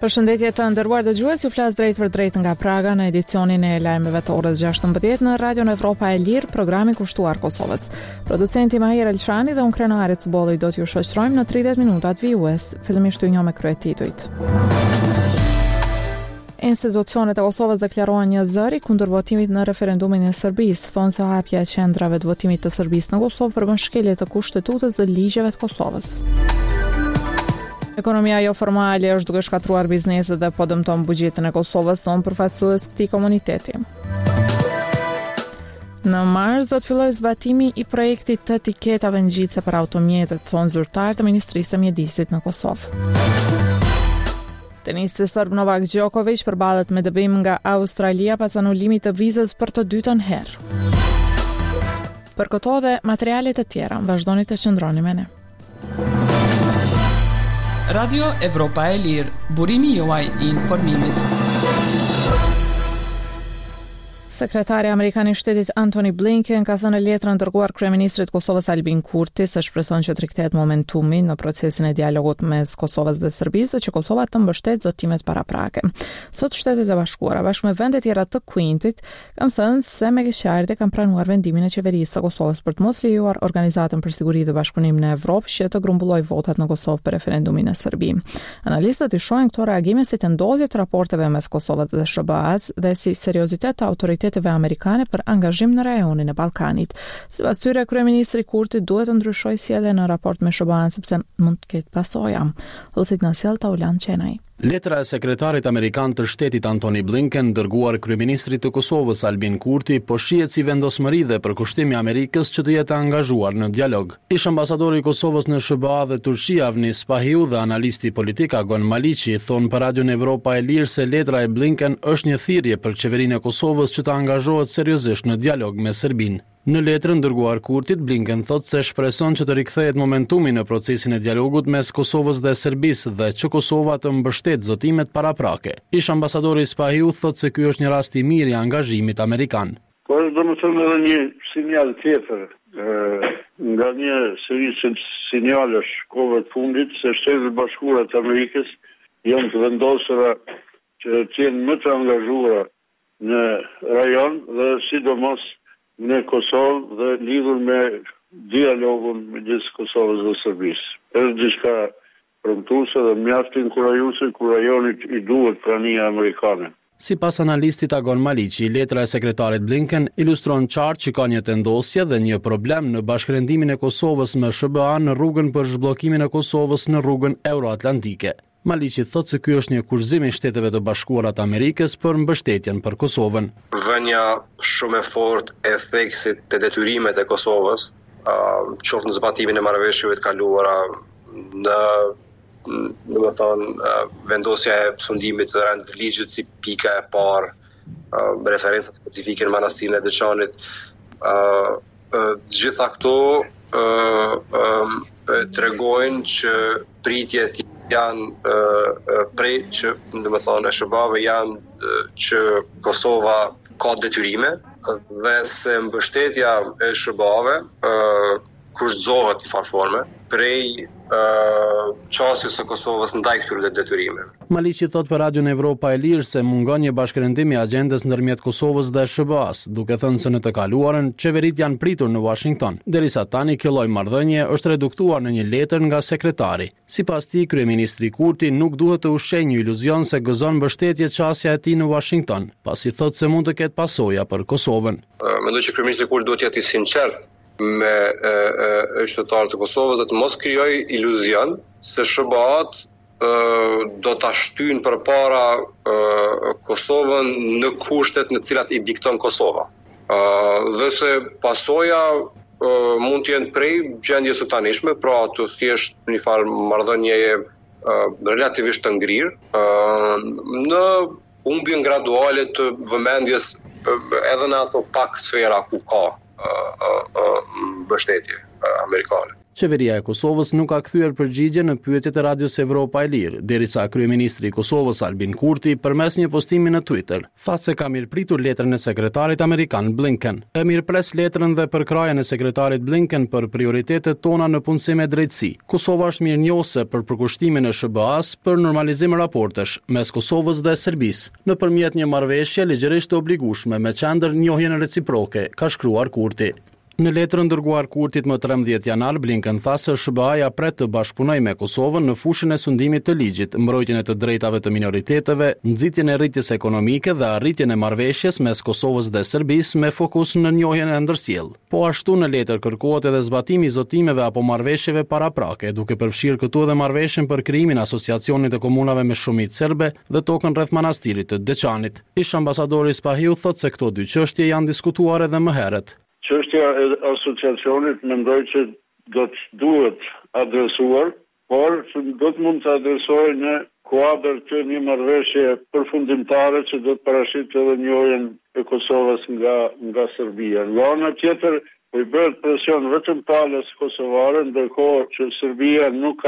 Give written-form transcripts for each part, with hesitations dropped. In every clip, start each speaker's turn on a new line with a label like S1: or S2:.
S1: Përshëndetje të nderuar dëgjues, ju flas drejt për drejt nga Praga në edicionin e lajmeve të orës 16 në Radio Evropa e Lirë, programi kushtuar Kosovës. Producenti Mahir Elçani dhe unë Krenari Cbolli do t'ju shoqërojmë në 30 minutat vijues. Fillimisht ju njoh me kryetitujt. Institucionet e Kosovës deklaruan një zëri kundër votimit në referendumin e Serbisë, thonë se hapja e qendrave të votimit të Serbisë në Kosovë përbën shkelje të kushtetutës dhe ligjeve të Kosovës. Ekonomia jo formale është duke shkatruar bizneset dhe po dëmton buxhetin e Kosovës, thonë përfaqësues këtij komuniteti. Në mars do të fillojë zbatimi i projektit të etiketave ngjitse për automjetet, thonë zyrtar të Ministrisë së Mjedisit në Kosovë. Tenisti serb Novak Djokovic përballet me dëbim nga Australia pas anulimit të vizës për të dytën herë. Për këto dhe materialet e tjera, vazhdoni të qëndroni me ne.
S2: Radio Evropa e Lirë, burimi juaj I informimit.
S1: Sekretari Amerikan I Shtetit Antony Blinken ka thënë në letrën dërguar kryeministrit Kosovës Albin Kurti se shpreson që të rikthehet momentumi në procesin e dialogut mes Kosovës dhe Serbisë dhe që Kosova të mbështet zotimet paraprake. Sot Shtetet e Bashkuara bashkë me vende tjera të Quintit kanë thënë se me keqardhje kanë pranuar vendimin e qeverisë së Kosovës për të mos lejuar Organizatën për Siguri dhe Bashkëpunim në Evropë që të grumbullojë votat në Kosovë për referendumin në Serbi. Analistët I shohin këto reagime si tendozie të raporteve mes Kosovës dhe SBA-s dhe si seriozitet të autoriteteve amerikane për angazhim në rajonin e Ballkanit. Sipas tyre, kryeministri Kurti duhet të ndryshojë sjelljen në raport me SBA-n sepse mund të ketë pasoja. Hulsit na sjell Taulan Qenaj.
S3: Letra e sekretarit amerikan të shtetit Antony Blinken dërguar kryeministrit të Kosovës Albin Kurti po shihet si vendosmëri dhe përkushtim I Amerikës që të jetë angazhuar në dialog. Ish ambasadori I Kosovës në SBA dhe Turqia Avni Spahiu dhe analisti politik Agon Maliqi thonë për Radio Evropa e Lirë se letra e Blinken është një thirrje për qeverinë e Kosovës që të angazhohet seriozisht në dialog me Serbinë. Në letrën dërguar Kurtit, Blinken thotë se shpreson që të rikthehet momentumi në procesin e dialogut mes Kosovës dhe Serbisë dhe që Kosova të mbështet zotimet paraprake. Ish ambasadori Spahiu thotë se ky është një rast I mirë I angazhimit amerikan.
S4: Por domethënë edhe një sinjal tjetër nga një seri sinjalesh kohëve të fundit se Shtetet e Bashkuara të Amerikës janë të vendosura që të jenë më të angazhuara në rajon dhe sidomos në Kosovë dhe lidhur me dialogun midis Kosovës dhe Serbisë. Është diçka premtuese dhe mjaft inkurajuese kur rajonit I duhet prania amerikane.
S3: Sipas analistit Agon Maliqi, letra e sekretarit Blinken ilustron qartë që ka një tendosje dhe një problem në bashkërendimin e Kosovës me SBA në rrugën për zhbllokimin e Kosovës në rrugën euroatlantike. Maliqi thotë se ky është një kurzim I Shteteve të Bashkuara të Amerikës për mbështetjen për Kosovën.
S5: Vënia shumë e fortë e theksit të detyrimet e Kosovës, qoftë në zbatimin e marrëveshjeve të kaluara, vendosja e sundimit të rend të ligjit si pika e parë, referenca specifike në manastirin e Deçanit, gjitha këto tregojnë që pritjet janë prej që e SBA-ve janë që Kosova ka detyrime dhe se mbështetja e SBA-ve kushtzohet I farforme prej qasjes së Kosovës ndaj këtyre detyrime.
S3: Maliqi thot për Radio Evropa e Lirë se mungon një bashkërendim I agjendës ndërmjet Kosovës dhe SBA-s, duke thënë se në të kaluarën qeverit janë pritur në Washington, derisa tani kjo lloj marrëdhënie është reduktuar në një letër nga sekretari. Sipas tij, kryeministri Kurti nuk duhet të ushqejë një iluzion se gëzon mbështetje çësia e tij në Washington, pasi thot se mund të ketë pasoja për Kosovën.
S5: Mendoj që kryeministri Kurti duhet të jetë I sinqert me qytetarët e Kosovës dhe të mos krijojë iluzion se SBA-t do ta shtyjnë përpara Kosovën në kushtet në të cilat I dikton Kosova. Dhe se pasoja mund të jenë prej gjendjes së tanishme, pra të thjesht një farë marrëdhënieje relativisht të ngrirë në humbjen graduale të vëmendjes edhe në ato pak sfera ku ka mbështetje amerikane.
S3: Qeveria e Kosovës nuk ka kthyer përgjigje në pyetjet e Radios Evropa e Lirë, derisa kryeministri i Kosovës Albin Kurti përmes një postimi në Twitter tha se ka mirëpritur letrën e sekretarit amerikan Blinken. E mirëpres letrën dhe përkrajen e sekretarit Blinken për prioritetet tona në punësim e drejtësi. Kosova është mirënjohëse për përkushtimin e SBA-s për normalizim raportesh mes Kosovës dhe Serbisë, nëpërmjet një marrëveshje ligjërisht të obligueshme me qendër njohjen reciproke, ka shkruar Kurti. Në letrën dërguar Kurtit më 13 janar, Blinken tha se SBA-ja pret të bashkëpunojë me Kosovën në fushën e sundimit të ligjit, mbrojtjen e të drejtave të minoriteteve, nxitjen e rritjes ekonomike dhe arritjen e marrëveshjes mes Kosovës dhe Serbisë me fokus në njohjen e ndërsjell. Po ashtu në letër kërkohet edhe zbatimi i zotimeve apo marrëveshjeve paraprake, duke përfshirë këtu edhe marrëveshjen për krijimin e asociacionit të komunave me shumicë serbe dhe tokën rreth manastirit të Deçanit. Ish ambasadori Spahiu thotë se këto dy çështje janë diskutuar edhe më herët.
S4: Çështja e asociacionit mendoj që duhet adresuar, por do të mund të adresohej në kuadër të një marrëveshje përfundimtare që do të parashitë edhe njohjen e Kosovës nga Serbia. Nga ana tjetër, po i bëhet presion vetëm palës kosovare, ndërkohë që Serbia nuk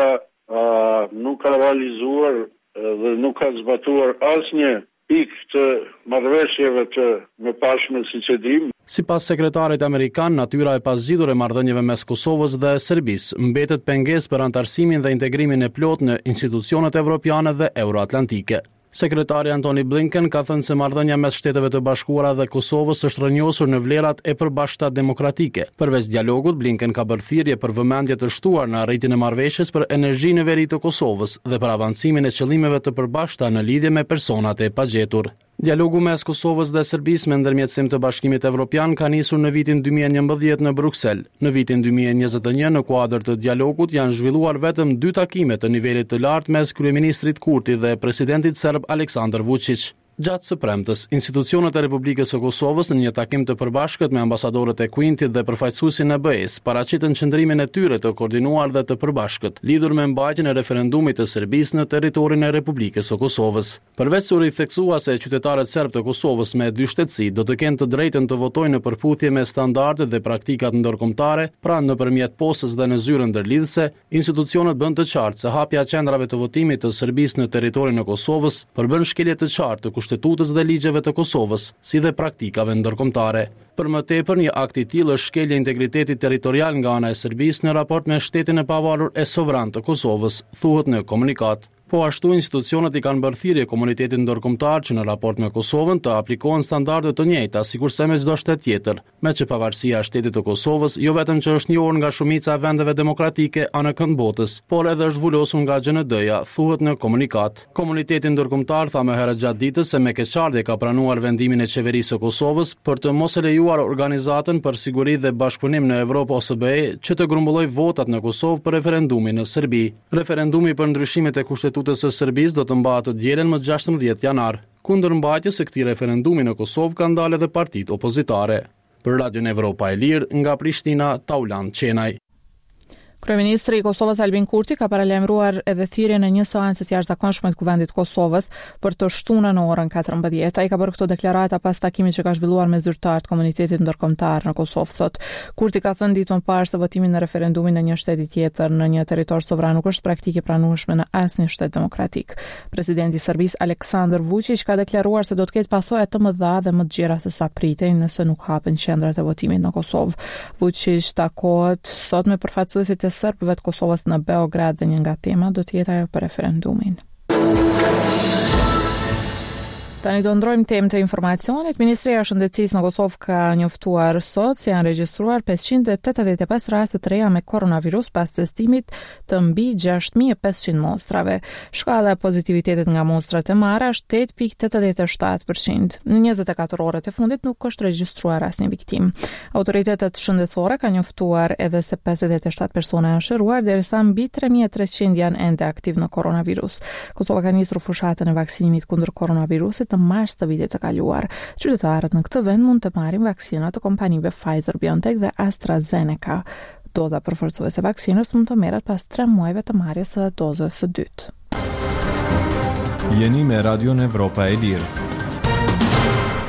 S4: ka realizuar dhe nuk ka zbatuar asnjë pikë të marrëveshjeve të mëparshme siç e dimë.
S3: Sipas sekretarit amerikan, natyra e pasgjidhur e marrëdhënieve mes Kosovës dhe Serbisë mbetet pengesë për anëtarësimin dhe integrimin e plotë në institucionet evropiane dhe euroatlantike. Sekretari Antony Blinken ka thënë se marrëdhënia mes Shteteve të Bashkuara dhe Kosovës është rrënjosur në vlerat e përbashkëta demokratike. Përveç dialogut, Blinken ka bërë thirrje për vëmendje të shtuar në arritjen e marrëveshjes për energjinë e veri të Kosovës dhe për avancimin e qëllimeve të përbashkëta në lidhje me personat e pagjetur. Dialogu mes Kosovës dhe Serbisë me ndërmjetësim të Bashkimit Evropian ka nisur në vitin 2011 në Bruksel. Në vitin 2021 në kuadër të dialogut janë zhvilluar vetëm 2 takime të nivelit të lartë mes kryeministrit Kurti dhe presidentit serb Aleksandar Vučić. Gjatë së premtës, institucionet e Republikës së Kosovës në një takim të përbashkët me ambasadorët e Kuintit dhe përfaqësuesin e BE-s paraqitën qëndrimin e tyre të koordinuar dhe të përbashkët, lidhur me mbajtjen e referendumit të Serbisë në territorin e Republikës së Kosovës. Përveç se u rithekësua se qytetarët serb të Kosovës me 2 shtetësi do të kenë të drejtën të votojnë në përputhje me standardet dhe praktikat ndërkombëtare, pra nëpërmjet postës dhe në zyrën ndërlidhëse, institucionet bën të qartë se hapja e qendrave të votimit të Serbisë në territorin e Kosovës përbën shkelje të qartë të Kushtetutës dhe ligjeve të Kosovës, si dhe praktikave ndërkombëtare. Për më tepër, një akt i tillë është shkelja e integritetit territorial nga ana e Serbisë në raport me shtetin e pavarur e sovran të Kosovës, thuhet në komunikat. Po ashtu institucionet i kanë bërë thirrje komunitetit ndërkombëtar që në raport me Kosovën të aplikohen standarde të njëjta sikurse me çdo shtet tjetër, me që pavarësia e shtetit të Kosovës jo vetëm që është njohur nga shumica e vendeve demokratike anë kënd botës, por edhe është zhvulosur nga GND-ja, thuhet në komunikat. Komuniteti ndërkombëtar tha më herët gjatë ditës se me keqardhje ka pranuar vendimin e qeverisë së Kosovës për të mos e lejuar organizatën për siguri dhe bashkëpunim në Evropë OSBE që të grumbulloj votat në Kosovë për referendumin në Serbi. Referendumi për ndryshimet e Kushtetutës së Serbisë do të mbahet të dielën më 16 janar. Kundër mbajtjes së këtij referendumi në Kosovë kanë dalë edhe partitë opozitare. Për Radion Evropa e Lirë, nga Prishtina, Taulan Qenaj.
S1: Kryeministri i Kosovës Albin Kurti ka paralajmëruar edhe thirrjen e një seance të jashtëzakonshme të Kuvendit të Kosovës për të shtunën në orën 14. Ai ka bërë këtë deklarata pas takimit që ka zhvilluar me zyrtarët komunitetit ndërkombëtar në Kosovë sot. Kurti ka thënë ditë më parë se votimi në referendumin në një shtet tjetër në një territor sovran nuk është praktike e pranueshme në asnjë shtet demokratik. Presidenti i Serbisë Aleksandar Vučić ka deklaruar se do të ketë pasoja të mëdha dhe më të gjera se sa pritej nëse nuk hapen qendrat e votimit në Kosovë. Vučić takohet sot me përfaqësuesit Serbëve të Kosovës në Beograd dhe një nga temat do të jetë ajo për referendumin. Tani do ndrojmë temë të informacionit. Ministria e Shëndetësisë në Kosovë ka njoftuar sot se janë regjistruar 585 raste të reja me koronavirus pas testimit të mbi 6500 mostrave. Shkalla e pozitivitetit nga mostrat e marra është 8.87%. Në 24 orët e fundit nuk është regjistruar asnjë viktim. Autoritetet shëndetësore kanë njoftuar edhe se 57 persona janë shëruar, derisa mbi 3300 janë ende aktiv në koronavirus. Kosova ka nisur fushatën e vaksinimit kundër koronavirusit të mars të vitit të kaluar. Qytetarët në këtë vend mund të marrin vaksinat të kompanive Pfizer-BioNTech dhe AstraZeneca. Doza përforcuese e vaksinës mund të merret pas 3 muajve të marrjes së dozës së dytë.
S6: Jeni me Radion Evropa e Lirë.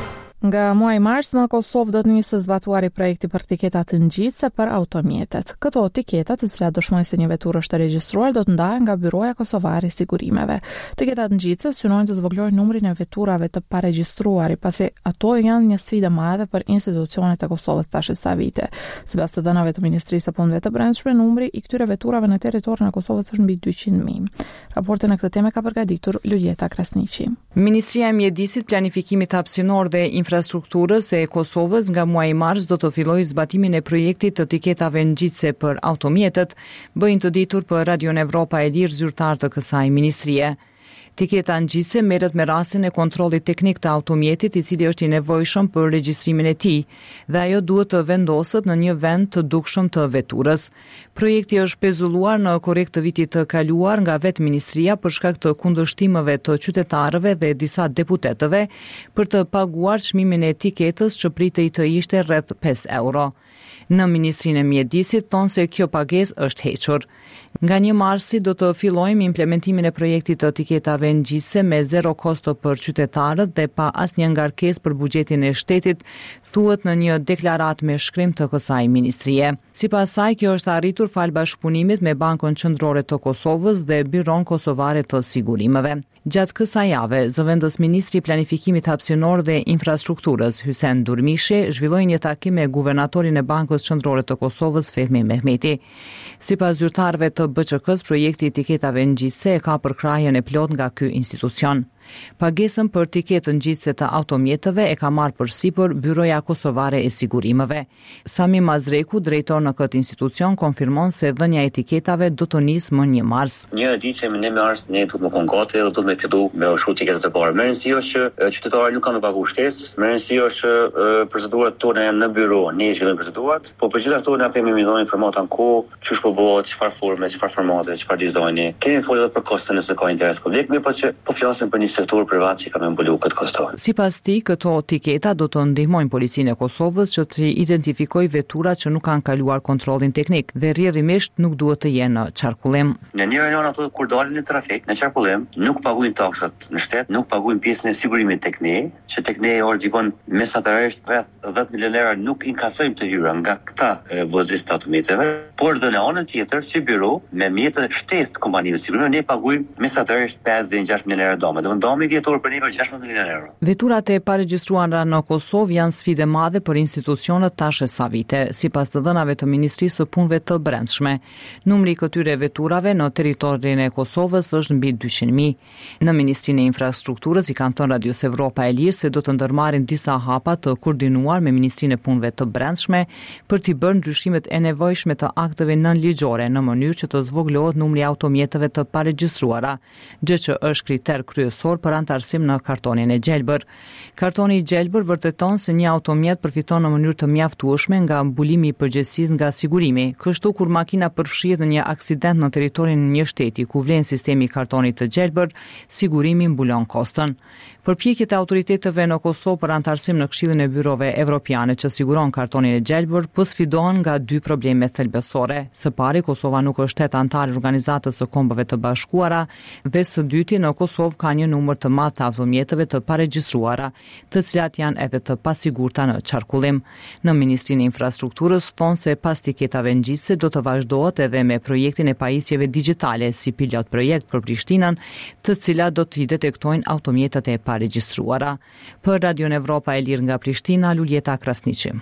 S1: Nga muaji mars në Kosovë do të nisë zbatuari projekti për tiketat ngjitse për automjetet. Këto tiketat, të cilat dëshmojnë se një veturë është e regjistruar, do të ndahen nga Byroja Kosovare e Sigurimeve. Tiketat ngjitse synojnë të zvogëlojnë numrin e veturave të paregjistruar, pasi ato janë një sfidë e madhe për institucionet e Kosovës tash sa vite. Sipas të dhënave të Ministrisë së Punëve të Brendshme, numri i këtyre veturave në territorin e Kosovës është mbi 200.000. Raportin në këtë temë ka përgatitur Luljeta Krasniqi.
S6: Ministria e Mjedisit, Planifikimit Hapësinor dhe Infrastrukturës e Kosovës nga muaji mars do të fillojë zbatimin e projektit të tiketave ngjitse për automjetet, bëjnë të ditur për Radio Evropa e Lirë zyrtar të kësaj ministrie. Tiketa ngjitse merret me rastin e kontrollit teknik të automjetit, i cili është i nevojshëm për regjistrimin e tij, dhe ajo duhet të vendoset në një vend të dukshëm të veturës. Projekti është pezulluar në korrekt të vitit të kaluar nga vetë ministria për shkak të kundërshtimeve të qytetarëve dhe disa deputetëve për të paguar çmimin e tiketës që pritej të ishte rreth 5 euro. Në Ministrinë e Mjedisit thonë se kjo pagesë është hequr. Nga 1 marsi do të fillojmë implementimin e projektit të tiketave ngjitse me zero kosto për qytetarët dhe pa asnjë ngarkesë për buxhetin e shtetit, thuhet në një deklaratë me shkrim të kësaj ministrie. Sipas saj, kjo është arritur fal bashkëpunimit me Bankën Qendrore të Kosovës dhe Byron Kosovare të Sigurimeve. Gjatë kësaj jave, zëvendës Ministri i Planifikimit Hapësinor dhe Infrastrukturës, Hysen Durmishi, zhvilloi një takim me guvernatorin e Bankës Qendrore të Kosovës, Fehmi Mehmeti. Sipas zyrtarëve të BÇK-s, projekti i tiketave ngjitse ka përkrahjen e plot nga ky institucion. Pagesën për tiketën ngjitse të automjeteve e ka marrë përsipër Byroja Kosovare e Sigurimeve. Sami Mazreku, drejtor në këtë institucion, konfirmon se dhënia e tiketave do të nisë më 1 mars.
S7: Një ditë që në mars ne duhet të kon gati dhe duhet të fillu me ushu tiketat e parë. Merren si që qytetarët nuk kanë të paguar shtesë, merren si që procedurat tona janë në byro, ne zhvillojmë procedurat, po për gjithë ato na kemi më dhënë informata në kohë, çu po bëhet, çfarë forme, çfarë formate, çfarë dizajni. Kemi folur për kostin nëse ka interes publik, mirë po që po flasim për një sektor privat që ka më mbuluar këtë koston.
S6: Sipas tij, këto tiketa do të ndihmojnë policinë e Kosovës që të identifikojë veturat që nuk kanë kaluar kontrollin teknik dhe rrjedhimisht nuk duhet të jenë në qarkullim.
S7: Në një rajon ato kur dalin në trafik, në qarkullim, nuk paguajnë taksat në shtet, nuk paguajnë pjesën e sigurimit tek ne, që tek ne është gjithmonë mesatarisht rreth 10 milionë euro nuk inkasojmë të hyra nga këta vozistë të autometeve, por dhe në anën tjetër si biro me mjetë shtesë të kompanive sigurimit ne paguajmë mesatarisht 5-6 milionë euro dome. Dome vjetor për nivel 16 milionë euro.
S6: Veturat e paregjistruara në Kosovë janë sfidë madhe për institucionet tash sa vite, sipas të dhënave të Ministrisë së Punëve të Brendshme. Numri i këtyre veturave në territorin e Kosovës është mbi 200.000. Në Ministrinë e Infrastrukturës i kanë thënë Radios Evropa e Lirë se do të ndërmarrin disa hapa të koordinuar me Ministrinë e Punëve të Brendshme për t'i bërë ndryshimet e nevojshme të akteve nënligjore në mënyrë që të zvogëlohet numri i automjeteve të paregjistruara, gjë që është kriter kryesor për antarësim në kartonin e gjelbër. Kartoni i gjelbër vërteton se një automjet përfiton në mënyrë të mjaftueshme nga mbulimi i përgjegjësisë nga sigurimi. Kështu kur makina përfshihet në një aksident në territorin e një shteti ku vlen sistemi i kartonit të gjelbër, sigurimi mbulon kostën. Përpjekjet e autoriteteve në Kosovë për antarësim në Këshillin e Byrove Evropiane që siguron kartonin e gjelbër po sfidohen nga 2 probleme thelbësore. Së pari, Kosova nuk është shtet antar i Organizatës së Kombeve të Bashkuara dhe së dyti në Kosovë ka një numër të madh të automjeteve të paregjistruara, të cilat janë edhe të pasigurta në qarkullim. Në Ministrinë e Infrastrukturës thonë se pas tiketave ngjitse do të vazhdohet edhe me projektin e pajisjeve digjitale si pilot projekt për Prishtinën, të cilat do t'i detektojnë automjetet e paregjistruara. Për Radio Evropa e Lirë nga Prishtina, Luljeta Krasniqi.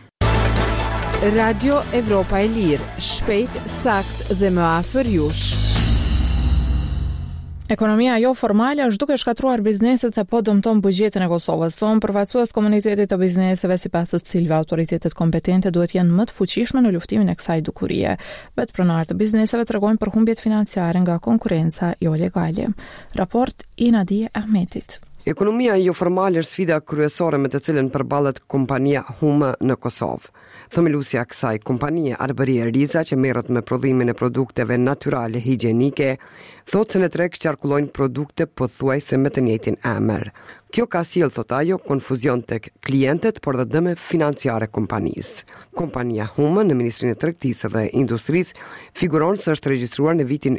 S8: Radio Evropa e Lirë, shpejt, sakt dhe më afër jush.
S1: Ekonomia jo formale është duke shkatruar bizneset e po dëmton buxhetin e Kosovës, thonë përfaqësues komunitetit të bizneseve sipas të cilëve autoritetet kompetente duhet jenë më të fuqishme në luftimin e kësaj dukurie. Vetë pronarët të bizneseve tregojnë për humbjet financiare nga konkurrenca jo legale. Raport i Nadia Ahmetit.
S9: Ekonomia jo formale është sfida kryesore me të cilën përballet kompania Hume në Kosovë. Themeluesja kësaj kompanie, Arbëria Riza, që merret me prodhimin e produkteve natyrale higjienike, thotë se në treg qarkullojnë produkte pothuajse me të njëjtin emër. Kjo ka sjell, thot ajo, konfuzion tek klientët, por dhe dëme financiare kompanisë. Kompania Humë në Ministrinë e Tregtisë dhe Industrisë figuron se është regjistruar në vitin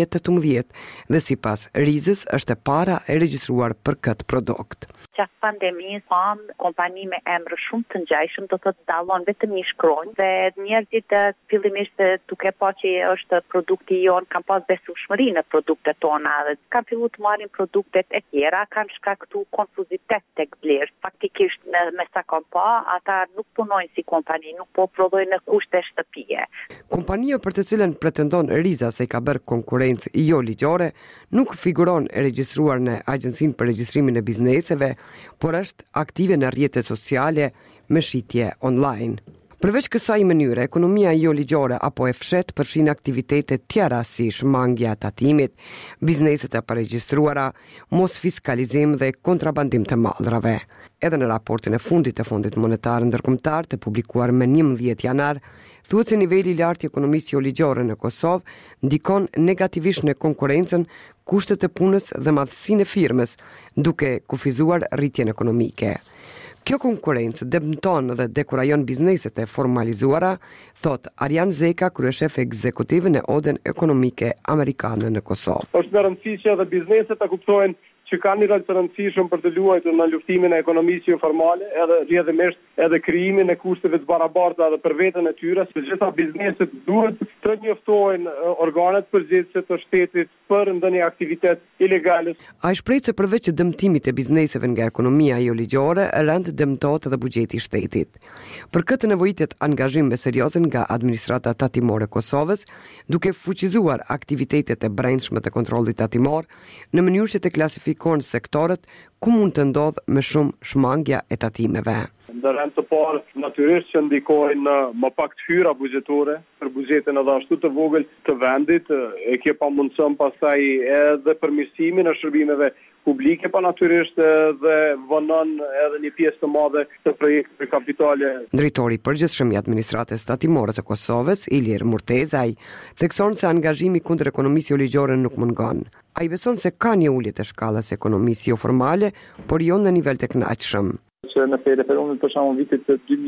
S9: 2018 dhe sipas Rizës është e para e regjistruar për këtë produkt.
S10: Gjatë pandemisë pam kompani me emër shumë të ngjashëm, do të dallon vetëm një shkronjë dhe njerëzit fillimisht duke pa që është produkti jon kanë pas besueshmëri në produktet tona dhe kanë filluar të marrin produktet e tjera, kanë shkaktuar konfuzitet tek blerës. Faktikisht me sa kam pa, ata nuk punojnë si kompani, nuk po prodhojnë në kushte shtëpie.
S9: Kompania për të cilën pretendon Riza se ka bërë konkurrencë jo ligjore, nuk figuron e regjistruar në Agjencinë për Regjistrimin e Bizneseve, por është aktive në rrjetet sociale me shitje online. Përveç kësaj mënyre, ekonomia jo ligjore apo e fshet përfshin aktivitete tjera si shmangja e tatimit, bizneset e paregjistruara, mos fiskalizim dhe kontrabandim të mallrave. Edhe në raportin e fundit të Fondit Monetar Ndërkombëtar të publikuar më 11 janar, thuhet se niveli i lartë i ekonomisë jo ligjore në Kosovë ndikon negativisht në konkurrencën, kushtet e punës dhe madhësinë e firmës, duke kufizuar rritjen ekonomike. Kjo konkurrencë dëmton dhe dekurajon bizneset e formalizuara, thot Arjan Zeka, kryeshef ekzekutiv në Odën Ekonomike Amerikane në Kosovë.
S11: Është më rëndësishme edhe bizneset ta kuptojnë që kanë një rol të rëndësishëm për të luajtur në luftimin e ekonomisë informale, edhe rrjedhimisht edhe krijimin e kushteve të barabarta edhe për veten e tyre, se gjitha bizneset duhet të njoftojnë organet përgjegjëse të shtetit për ndonjë aktivitet ilegale.
S9: Ai shpreh se përveç dëmtimit të bizneseve nga ekonomia jo ligjore, rënd dëmtohet edhe buxheti i shtetit. Për këtë nevojitet angazhim me serioze nga administrata tatimore e Kosovës, duke fuqizuar aktivitetet e brendshme të kontrollit tatimor në mënyrë që të klasifikojnë sektorët ku mund të ndodhë më shumë shmangja e tatimeve.
S11: Ndërhend të parë natyrisht që ndikojnë më pak të hyra buxhetore për buxhetin edhe ashtu të vogël të vendit, e ke pamundësëm pastaj edhe përmirësimin e shërbimeve publike, pa natyrisht dhe vënon edhe një pjesë të madhe të projekteve kapitale.
S9: Drejtori i përgjithshëm i administratës tatimore të Kosovës, Ilir Murtezaj, thekson se angazhimi kundër ekonomisë jo ligjore nuk mungon. Ai beson se ka një ulje të shkallës ekonomisë jo formale, por jo në nivel të kënaqshëm.
S12: Që në referendumit për shembull vitit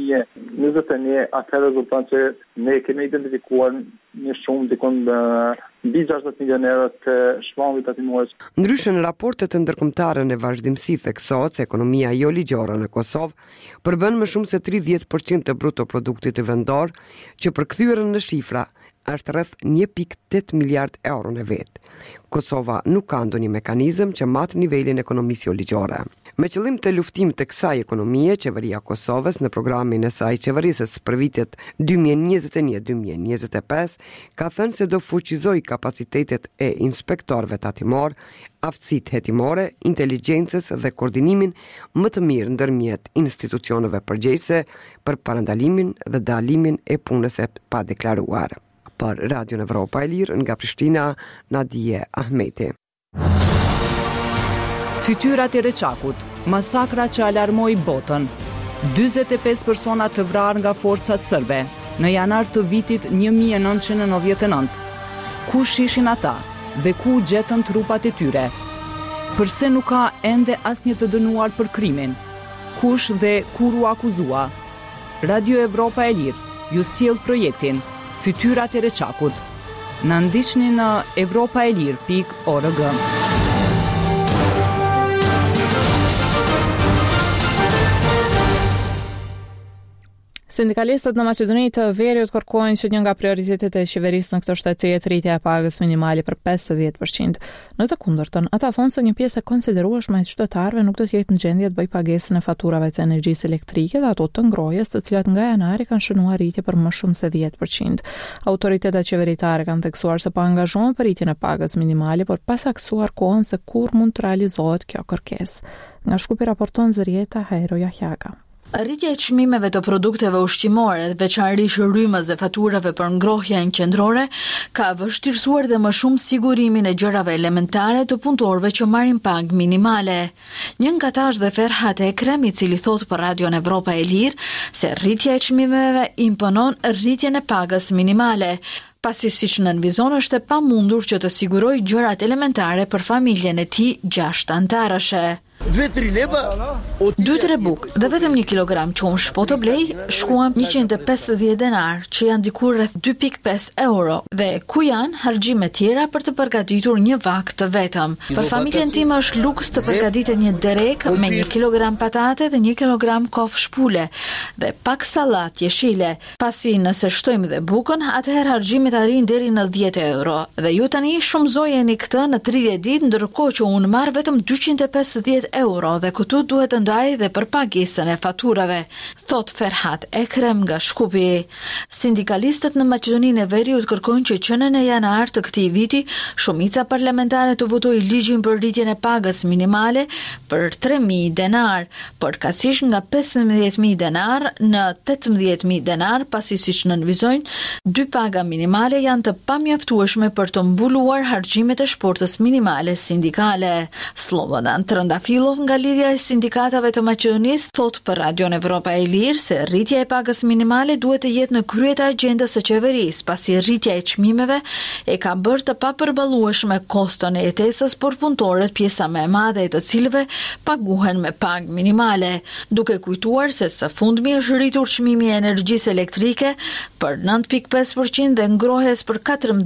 S12: 2021, atëherë rezulton që ne kemi identifikuar një shumë dikon mbi 60 milionerë të shmangit tatimores.
S9: Ndryshe në raportet të ndërkombëtare në vazhdimsi theksohet se ekonomia jo ligjore në Kosovë përbën më shumë se 30% të bruto produktit të vendor, që përkthyer në shifra është rreth 1.8 miliard euro në vet. Kosova nuk ka ndonjë mekanizëm që mat nivelin ekonomisë jo ligjore. Me qëllim të luftimit të kësaj ekonomie, qeveria e Kosovës në programin e saj qeverisës për vitet 2021-2025 ka thënë se do fuqizoj kapacitetet e inspektorëve tatimor, aftësitë hetimore, inteligjencës dhe koordinimin më të mirë ndërmjet institucioneve përgjegjëse për parandalimin dhe dalimin e punës e padeklaruar. Për Radio Evropa e Lirë nga Prishtina, Nadije Ahmeti.
S6: Fytyrat e Reçakut, masakra që alarmoi botën. 45 persona të vrarë nga forcat serbe në janar të vitit 1999. Kush ishin ata dhe ku gjetën trupat e tyre? Përse nuk ka ende asnjë të dënuar për krimin? Kush dhe kur u akuzua? Radio Evropa e Lirë ju sjell projektin Fytyrat e Reçakut. Na ndiqni në europaelir.org.
S1: Sindikalistët në Maqedoni të Veriut kërkojnë që një nga prioritetet e qeverisë në këtë shtet të jetë rritja e pagës minimale për 50%. Në të kundërtën, ata thonë se një pjesë e konsiderueshme e qytetarëve nuk do të jetë në gjendje të bëjë pagesën e faturave të energjisë elektrike dhe ato të ngrohjes, të cilat nga janari kanë shënuar rritje për më shumë se 10%. Autoritetet qeveritare kanë theksuar se po angazhohen për rritjen e pagës minimale, por pa saktuar kohën se kur mund të realizohet kjo kërkesë. Nga Shkupi raporton Zërieta Hajro Jahjaga.
S13: Rritja e çmimeve të produkteve ushqimore, veçanërisht rrymës dhe faturave për ngrohjen qendrore, ka vështirësuar dhe më shumë sigurimin e gjërave elementare të punëtorëve që marrin pagë minimale. Një nga ata është dhe Ferhat Ekrem, i cili thotë për Radion Evropa e Lirë se rritja e çmimeve imponon rritjen e pagës minimale, pasi siç nënvizon është e pamundur që të sigurojë gjërat elementare për familjen e tij 6 antarëshe. 2-3 buk dhe vetëm 1 kilogram qumsh po të blej, shkuam 150 denar, që janë diku rreth 2.5 euro, dhe ku janë harxhime tjera për të përgatitur një vakt të vetëm. Për familjen time është luks të përgatitet një derek me 1 kilogram patate dhe 1 kilogram kofsh pule dhe pak sallat jeshile. Pasi nëse shtojmë dhe bukën, atëherë harxhimet arrin deri në 10 euro. Dhe ju tani shumëzojeni këtë në 30 ditë, ndërkohë që unë marr vetëm 250 euro dhe këtu duhet të ndaj dhe për pagesën e faturave, thot Ferhat Ekrem nga Shkupi. Sindikalistët në Maqedoninë e Veriut kërkojnë që qenën e janar të këtij viti shumica parlamentare të votojë ligjin për rritjen e pagës minimale për 3.000 denar, përkatësisht nga 15.000 denar në 18.000 denar, pasi siç nënvizojnë 2 paga minimale janë të pamjaftueshme për të mbuluar harxhimet e shportës minimale sindikale. Slobodan Trëndafilov nga Lidhja e Sindikatave të Maqedonisë thot për Radion Evropa e Lirë se rritja e pagës minimale duhet të jetë në krye të agjendës së qeverisë, pasi rritja e çmimeve e ka bërë të papërballueshme koston e jetesës për punëtorët, pjesa më e madhe e të cilëve paguhen me pagë minimale, duke kujtuar se së fundmi është rritur çmimi i energjisë elektrike për 9.5% dhe ngrohes për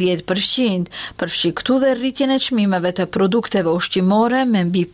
S13: 14%, përfshi këtu dhe rritjen e çmimeve të produkteve ushqimore me mbi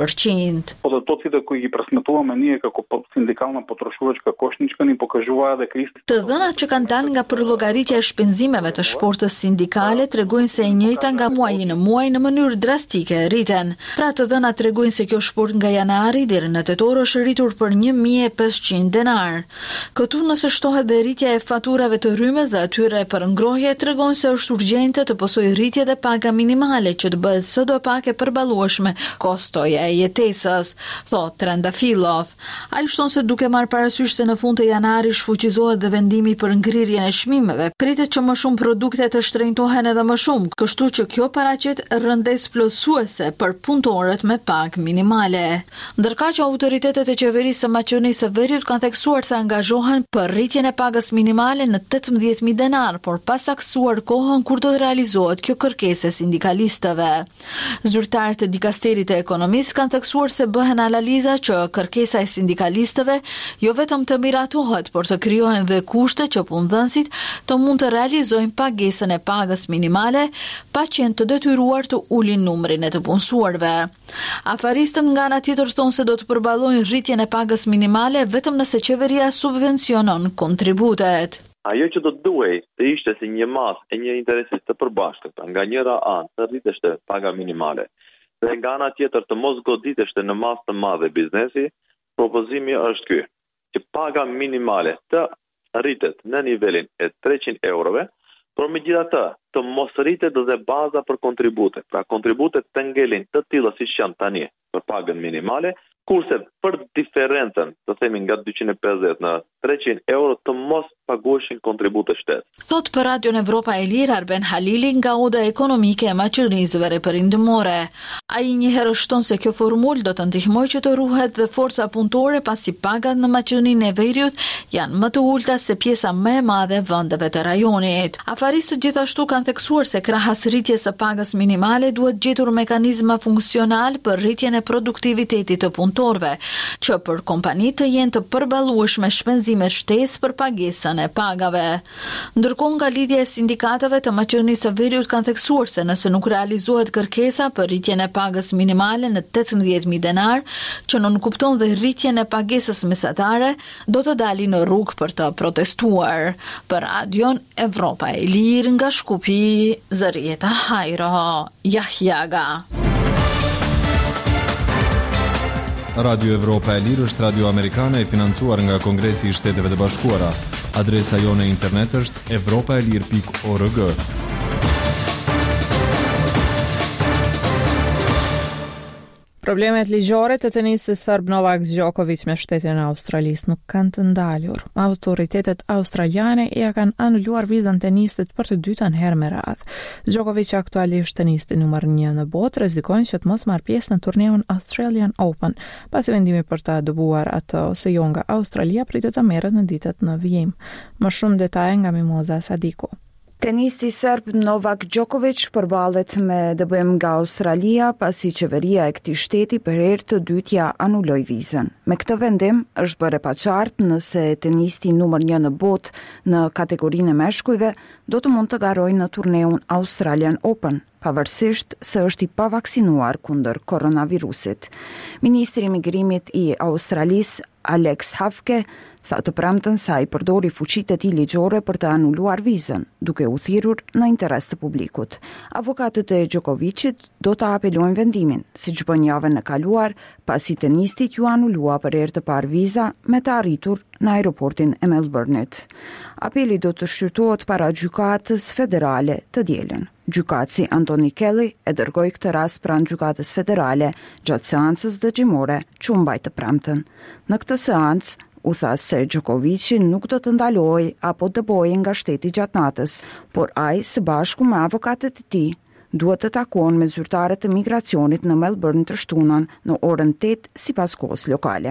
S13: 5%.
S14: Подготовките, които ги пресметуваме ние како синдикална потрошувачка кошничка, ни покажуваат дека исти.
S13: Të dhënat që kanë dalë nga përllogaritia e shpenzimeve të shportës sindikale tregojnë se e njëjta nga muaji në muaj në mënyrë drastike rriten. Pra të dhënat tregojnë se kjo shport nga janari deri në tetor është rritur për 1.500 denar. Këtu nëse shtohet dhe rritja e faturave të rrymes dhe atyre për ngrohje tregojnë se është urgjente të pasojë rritje dhe paga minimale që të bëhet sadopak e përballueshme kostoja e jetesës, thot Trëndafilov. Ai shton se duke marrë parasysh se në fund të janarit shfuqizohet dhe vendimi për ngrirjen e çmimeve, pritet që më shumë produkte të shtrenjtohen edhe më shumë, kështu që kjo paraqet rëndes plotësuese për punëtorët me pagë minimale. Ndërkaq që autoritetet e qeverisë së Maqedonisë së Veriut kanë theksuar se angazhohen për rritjen e pagës minimale në 18.000 denar, por pa saktuar kohën kur do të realizohet kjo kërkesë e sindikalistëve. Zyrtarët e dikasterit të ekonomisë kanë theksuar se bëhen analiza që kërkesa e sindikalistëve jo vetëm të miratohet, por të krijohen dhe kushte që punëdhënësit të mund të realizojnë pagesën e pagës minimale, pa qenë të detyruar të ulin numrin e të punësuarve. Afaristët nga ana tjetër thonë se do të përballojnë rritjen e pagës minimale vetëm nëse qeveria subvencionon kontributet.
S15: Ajo që do të duhej të ishte si një masë e një interesit të përbashkët, nga njëra anë të rriteshte paga minimale, dhe nga ana tjetër të mos goditeshte në masë të madhe biznesi, propozimi është ky, që paga minimale të rritet në nivelin e 300 eurove, por megjithatë të mos rritet dhe baza për kontribute. Pra kontributet të ngelin të tilla siç janë tani për pagën minimale, kurse për diferencën, të themi nga 250 në 300 euro, të mos paguheshin kontribute shtetit.
S13: Thot për Radion Evropa e Lirë Arben Halili nga Oda Ekonomike e Maqedonisë Veriperindimore. Ai njëherë shton se kjo formulë do të ndihmojë që të ruhet dhe forca punëtore, pasi pagat në Maqedoninë e Veriut janë më të ulta se pjesa më e madhe e vendeve të rajonit. Afaristët gjithashtu kanë theksuar se krahas rritjes së pagës minimale duhet gjetur mekanizma funksional për rritjen e produktivitetit të punëtorëve, që për kompanitë të jenë të përballueshme shpenzimet shtesë për pagesën e pagave. Ndërkohë nga Lidhja e Sindikatave të Maqedonisë së Veriut kanë theksuar se nëse nuk realizohet kërkesa për rritjen e pagës minimale në 18.000 denar, që nuk kupton dhe rritjen e pagesës mesatare, do të dalin në rrugë për të protestuar. Për Radion Evropa e Lirë nga Shkupi, Zarieta Hajro, Jahjaga.
S16: Radio Evropa e Lirë është radio amerikane e financuar nga Kongresi i Shteteve të Bashkuara. Adresa jone internet është evropaelir.org.
S1: Problemet ligjore të tenistit serb Novak Djokovic me shtetin e Australisë nuk kanë të ndalur. Autoritetet australiane ja kanë anuluar vizën tenistit për të dytën herë me radhë. Djokovic, aktualisht tenisti numër 1 në botë, rrezikojnë që të mos marrë pjesë në turneun Australian Open, pasi vendimi për ta dëbuar atë ose jo nga Australia pritet të merret në ditët në vijim. Më shumë detaje nga Mimoza Sadiku.
S17: Tenisti serb Novak Djokovic përballet me dëbim nga Australia pasi qeveria e këtij shteti për herë të dytë ja anuloi vizën. Me këtë vendim është bërë paqartë nëse tenisti numër 1 në botë në kategorinë e meshkujve do të mund të garojë në turneun Australian Open, pavarësisht se është i pavaksinuar kundër koronavirusit. Ministri i migrimit i Australisë Alex Hawke tha të premten se ai përdori fuqitë e tij ligjore për të anuluar vizën, duke u thirrur në interes të publikut. Avokatët e Djokovicit do të apelojnë vendimin, siç bën javën e kaluar, pasi tenistit ju anulua për herë të parë viza me të arritur në aeroportin e Melbourne-it. Apeli do të shqyrtohet para gjykatës federale të dielën. Gjykatësi Anthony Kelly e dërgoi këtë rast pranë gjykatës federale gjatë seancës dëgjimore që u mbajtë të premten. Në këtë seancë u tha se Djokovic nuk do të ndalojë apo dëbojë nga shteti gjatë natës, por ai së bashku me avokatët e tij duhet të takohen me zyrtarët e migracionit në Melbourne të shtunën në orën 8 sipas kohës lokale.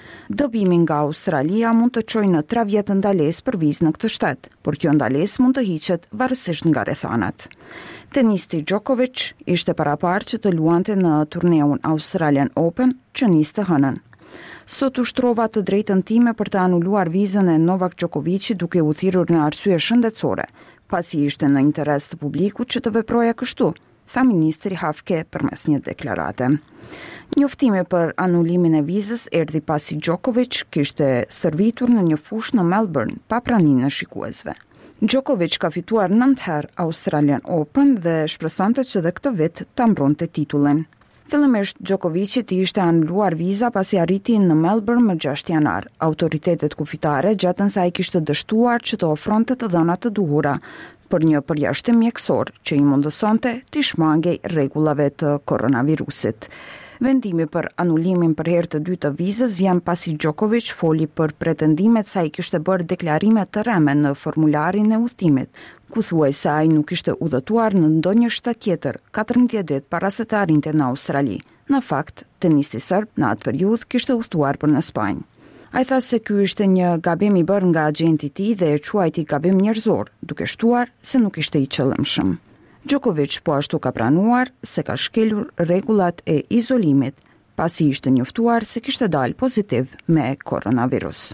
S17: Dëbimi nga Australia mund të çojë në 3 vjet ndalesë për vizë në këtë shtet, por kjo ndalesë mund të hiqet varësisht nga rrethanat. Tenisti Djokovic ishte paraparë që të luante në turneun Australian Open që niste hënën. Sot ushtrova të drejtën time për të anuluar vizën e Novak Djokovicit duke u thirrur në arsye shëndetësore, pasi ishte në interes të publikut që të veproja kështu, tha ministri Hawke përmes një deklarate. Njoftimi për anulimin e vizës erdhi pasi Djokovic kishte stërvitur në një fushë në Melbourne pa praninë e shikuesve. Djokovic ka fituar 9 herë Australian Open dhe shpresonte që dhe këtë vit ta mbronte titullin. Fillimisht Djokovicit i ishte anuluar viza pasi arriti në Melbourne më 6 janar. Autoritetet kufitare gjatën se ai kishte dështuar që të ofronte të dhëna të duhura për një përjashtim mjekësor që i mundësonte të shmangej rregullave të koronavirusit. Vendimi për anulimin për herë të dytë të vizës vjen pasi Djokovic foli për pretendimet se ai kishte bërë deklarime të rreme në formularin e udhëtimit, ku thuaj se ai nuk ishte udhëtuar në ndonjë shtet tjetër 14 ditë para se të arrinte në Australi. Në fakt, tenisti serb në atë periudhë kishte udhëtuar për në Spanjë. Ai tha se ky ishte një gabim i bërë nga agenti i tij dhe e quajti gabim njerëzor, duke shtuar se nuk ishte i qëllimshëm. Djokovic po ashtu ka pranuar se ka shkelur rregullat e izolimit, pasi ishte njoftuar se kishte dalë pozitiv me koronavirus.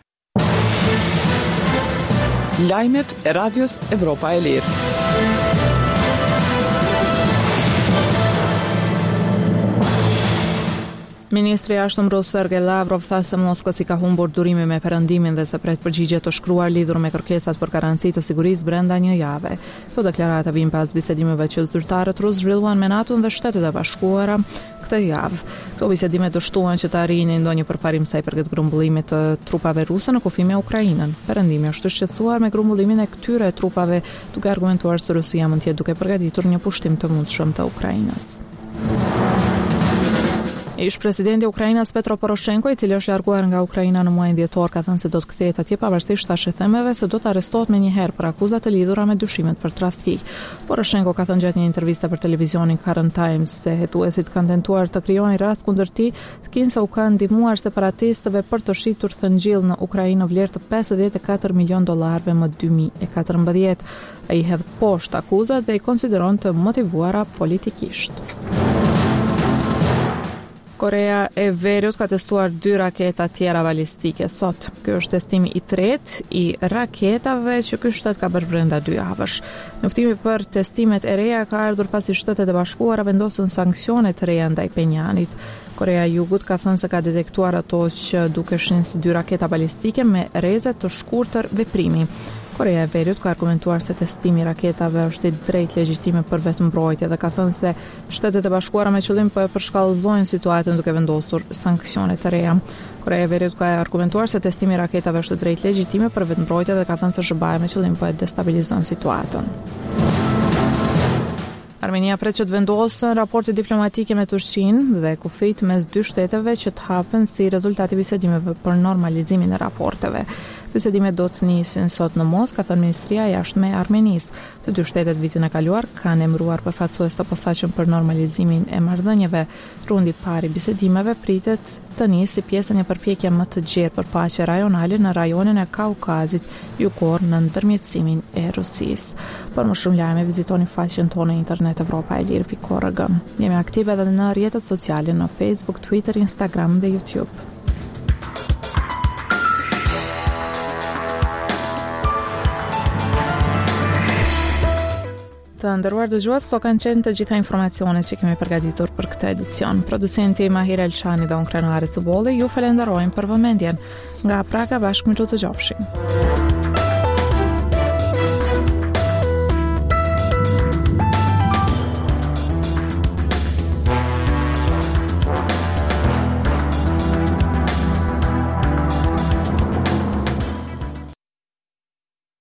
S2: Lajmet e Radios Evropa e Lirë.
S1: Ministri i Jashtëmbës Sergej Lavrov tha se Moskva si ka humbur durimin me perëndimin dhe se pret përgjigje të shkruar lidhur me kërkesat për garanci të sigurisë brenda një jave. Këto deklarata vijnë pas bisedimeve që zyrtarët rusë zhvilluan me NATO-n dhe Shtetet e Bashkuara këtë javë. Këto bisedime dështuan që të arrijnë ndonjë përparim sa i përket grumbullimit të trupave ruse në kufi me Ukrainën. Perëndimi është shqetësuar me grumbullimin e këtyre trupave, duke argumentuar se Rusia mund të jetë duke përgatitur një pushtim të mundshëm të Ukrainës. Ish presidenti i Ukrainës Petro Poroshenko, i cili është larguar nga Ukraina në muajin dhjetor, ka thënë se do të kthehet atje pavarësisht themeve se do të arrestohet menjëherë për akuza të lidhura me dyshimet për tradhti. Poroshenko ka thënë gjatë një interviste për televizionin Current Times se hetuesit kanë tentuar të krijojnë rast kundër tij, të kinë se u kanë ndihmuar separatistëve për të shitur thëngjell në Ukrainë në vlerë të $54 milion më 2014. Ai hedh poshtë akuzat dhe i konsideron të motivuara politikisht. Korea e Veriut ka testuar 2 raketa tjera balistike sot. Ky është testimi i tretë i raketave që ky shtet ka bërë brenda 2 javësh. Njoftimi për testimet e reja ka ardhur pasi Shtetet e Bashkuara vendosën sanksione të reja ndaj Penjanit. Korea e Jugut ka thënë se ka detektuar ato që dukeshin si 2 raketa balistike me rreze të shkurtër veprimi. Korea e Veriut ka argumentuar se testimi i raketave është i drejtë legjitime për vetëmbrojtje dhe ka thënë se Shtetet e Bashkuara me qëllim po e përshkallëzojnë situatën duke vendosur sanksione të reja. Korea e Veriut ka argumentuar se testimi i raketave është drejtë legjitime për vetëmbrojtje dhe ka thënë se SBA me qëllim po e destabilizon situatën. Armenia pret që të vendosën raporte diplomatike me Turqinë dhe kufijt mes 2 shteteve që të hapen si rezultati bisedimeve për normalizimin e raporteve. Bisedimet do të nisin sot në Moskë, ka thënë Ministria e Jashtme e Armenisë. Të dy shtetet vitin e kaluar kanë emëruar përfaqësues të posaçëm për normalizimin e marrëdhënieve. Rundi i parë i bisedimeve pritet të nisë si pjesë e një përpjekje më të gjerë për paqe rajonale në rajonin e Kaukazit jugor në ndërmjetësimin e Rusisë. Për më shumë lajme vizitoni faqen tonë internet europaelir.org. Jemi aktive edhe në rrjetet sociale në Facebook, Twitter, Instagram dhe YouTube. Të nderuar dëgjues, këto kanë qenë të gjitha informacionet që kemi përgatitur për këtë edicion. Producenti Mahir Elçani dhe unë Krenari Cubolli ju falenderojmë për vëmendjen. Nga Praga bashkë me të gjofshim.